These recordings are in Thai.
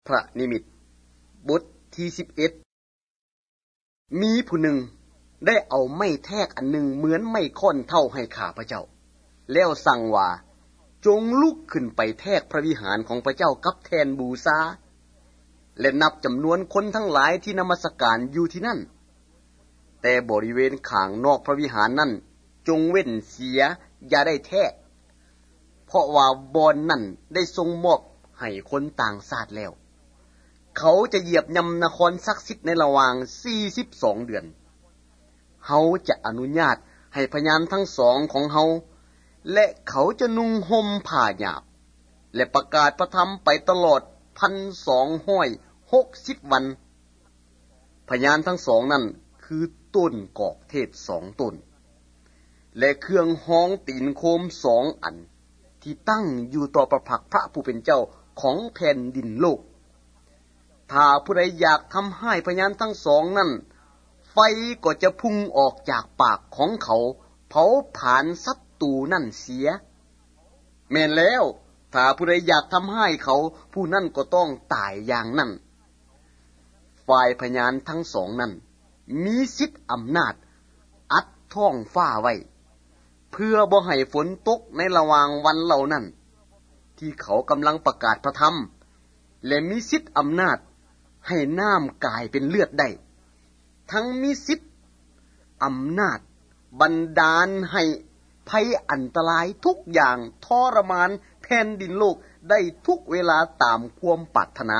พระนิมิตบทที่11มีผู้หนึ่งได้เอาไม้แทกอันหนึ่งเหมือนไม้ค้อนเท่าให้ข้าพระเจ้าแล้วสั่งว่าจงลุกขึ้นไปแทกพระวิหารของพระเจ้ากับแทนบูชาและนับจำนวนคนทั้งหลายที่นมัสการอยู่ที่นั่นแต่บริเวณข้างนอกพระวิหารนั้นจงเว้นเสียอย่าได้แทกเพราะว่าบ่อนนั้นได้ทรงมอบให้คนต่างชาติแล้วเขาจะเหยียบย่ำนครศักดิ์สิทธิ์ในระหว่าง42เดือนเขาจะอนุญาตให้พยานทั้งสองของเขาและเขาจะนุ่งห่มผ้าหยาบและประกาศพระธรรมไปตลอด 1,260 วันพยานทั้งสองนั้นคือต้นกอกเทศ2ต้นและเครื่องห้องตีนโคม2อันที่ตั้งอยู่ต่อพระพักตร์พระผู้เป็นเจ้าของแผ่นดินโลกถ้าผู้ใดอยากทำให้พยานทั้งสองนั้นไฟก็จะพุ่งออกจากปากของเขาเผาผลาญศัตรูนั่นเสียแม่นแล้วถ้าผู้ใดอยากทำให้เขาผู้นั้นก็ต้องตายอย่างนั้นฝ่ายพยานทั้งสองนั้นมีสิทธิ์อำนาจอัดท้องฟ้าไว้เพื่อบ่ให้ฝนตกในระหว่างวันเหล่านั้นที่เขากำลังประกาศพระธรรมและมีสิทธิ์อำนาจให้น้ำกลายเป็นเลือดได้ทั้งมีสิทธิ์อำนาจบันดาลให้ภัยอันตรายทุกอย่างทรมานแผ่นดินโลกได้ทุกเวลาตามความปรารถนา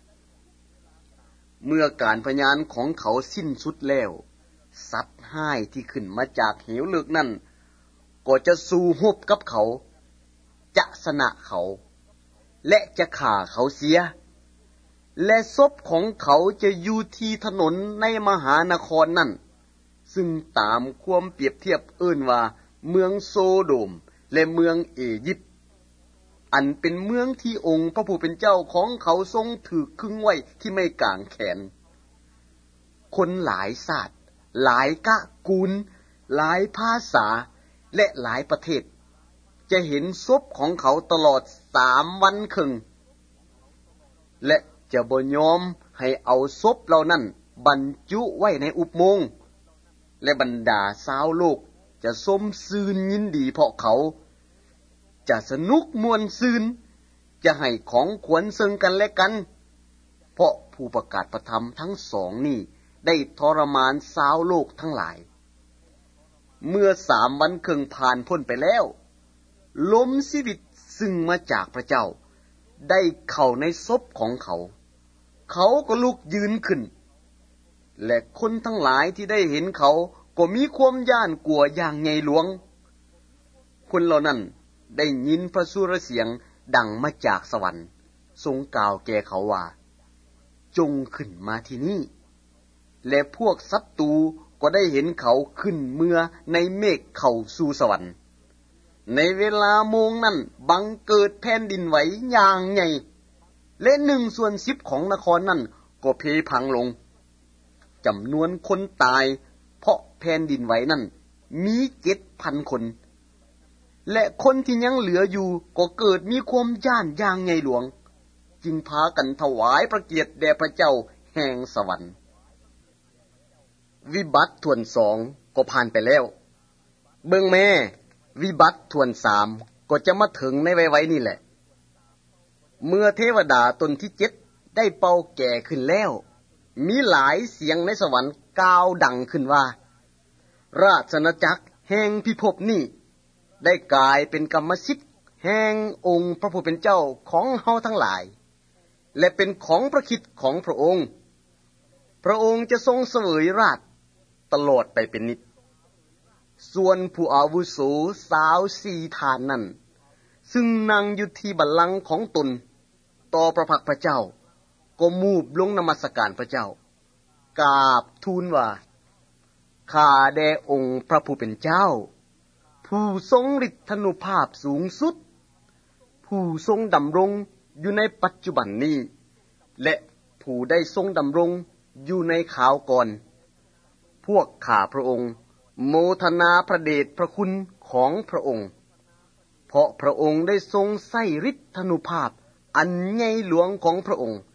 เมื่อการพยานของเขาสิ้นสุดแล้วสัตว์ห้ายที่ขึ้นมาจากเหวลึกนั้นก็จะสู้รบกับเขาจะชนะเขาและจะฆ่าเขาเสียและศพของเขาจะอยู่ที่ถนนในมหานครนั่นซึ่งตามความเปรียบเทียบเอิ้นว่าเมืองโซโดมและเมืองเอยิปต์อันเป็นเมืองที่องค์พระผู้เป็นเจ้าของเขาทรงถือขึงไว้ที่ไม้กางแขนคนหลายชาติหลายกะกูลหลายภาษาและหลายประเทศจะเห็นศพของเขาตลอด3 วันครึ่งและจะบ่ยอมให้เอาศพเหล่านั้นบรรจุไว้ในอุโมงค์และบรรดาชาวโลกจะสมชื่นยินดีเพราะเขาจะสนุกม่วนชื่นจะให้ของขวัญซึ่งกันและกันเพราะผู้ประกาศพระธรรมทั้งสองนี้ได้ทรมานชาวโลกทั้งหลายเมื่อ3 วันครึ่งผ่านพ้นไปแล้วลมชีวิตซึ่งมาจากพระเจ้าได้เข้าในศพของเขาเขาก็ลุกยืนขึ้นและคนทั้งหลายที่ได้เห็นเขาก็มีความย้านกลัวอย่างใหญ่หลวงคนเหล่านั้นได้ยินพระสุรเสียงดังมาจากสวรรค์ทรงกล่าวแก่เขาว่าจงขึ้นมาที่นี่และพวกศัตรูก็ได้เห็นเขาขึ้นเมื่อในเมฆเข้าสู่สวรรค์ในเวลาโมงนั้นบังเกิดแผ่นดินไหวอย่างใหญ่และ1/10ของนครนั้นก็เพพังลงจำนวนคนตายเพราะแผ่นดินไหวนั้นมี 7,000 คนและคนที่ยังเหลืออยู่ก็เกิดมีความย้านอย่างใหญ่หลวงจึงพากันถวายพระเกียรติแด่พระเจ้าแห่งสวรรค์วิบัติทวน2ก็ผ่านไปแล้วเบิ่งแม่วิบัติทวน3ก็จะมาถึงในไวๆนี่แหละเมื่อเทวดาตนที่7ได้เป่าแก่ขึ้นแล้วมีหลายเสียงในสวรรค์กล่าวดังขึ้นว่าราชอาณาจักรแห่งพิภพนี้ได้กลายเป็นกรรมสิทธิ์แห่งองค์พระผู้เป็นเจ้าของเฮาทั้งหลายและเป็นของพระคิดของพระองค์พระองค์จะทรงเสวยราชย์ตลอดไปเป็นนิจส่วนผู้อาวุโสสาว4 ทานนั้นซึ่งนั่งอยู่ที่บัลลังก์ของตนต่อพระพักตร์พระเจ้าก็มูบลงนมัสการพระเจ้ากราบทูลว่าข้าแด่องค์พระผู้เป็นเจ้าผู้ทรงฤทธานุภาพสูงสุดผู้ทรงดำรงอยู่ในปัจจุบันนี้และผู้ได้ทรงดำรงอยู่ในคราวก่อนพวกข้าพระองค์โมทนาพระเดชพระคุณของพระองค์เพราะพระองค์ได้ทรงใช้ฤทธานุภาพอันใหญ่หลวงของพระองค์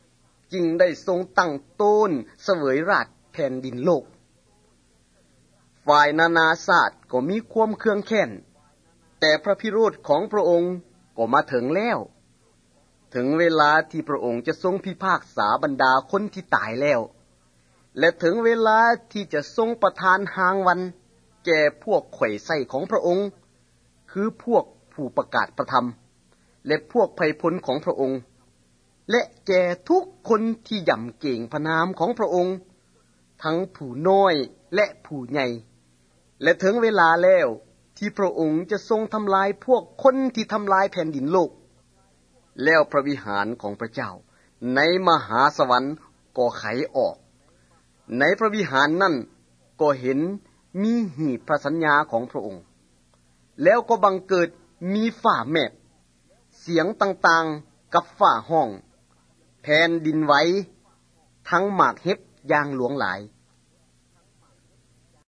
จึงได้ทรงตั้งต้นเสวยราชย์แผ่นดินโลกฝ่ายนานาชาติก็มีความเคืองแค้นแต่พระพิโรธของพระองค์ก็มาถึงแล้วถึงเวลาที่พระองค์จะทรงพิพากษาบรรดาคนที่ตายแล้วและถึงเวลาที่จะทรงประทานหางวันแก่พวกไขว่ไส้ของพระองค์คือพวกผู้ประกาศพระธรรมและพวกไพพลของพระองค์และแก่ทุกคนที่ย่ำเกรงพระนามของพระองค์ทั้งผู้น้อยและผู้ใหญ่และถึงเวลาแล้วที่พระองค์จะทรงทำลายพวกคนที่ทำลายแผ่นดินโลกแล้วพระวิหารของพระเจ้าในมหาสวรรค์ก็ไขออกในพระวิหารนั่นก็เห็นมีหีบพระสัญญาของพระองค์แล้วก็บังเกิดมีฝ่าแมบเสียงต่างๆกับฝ่าห้องแผ่นดินไหวทั้งหมากเห็บอย่างหลวงหลาย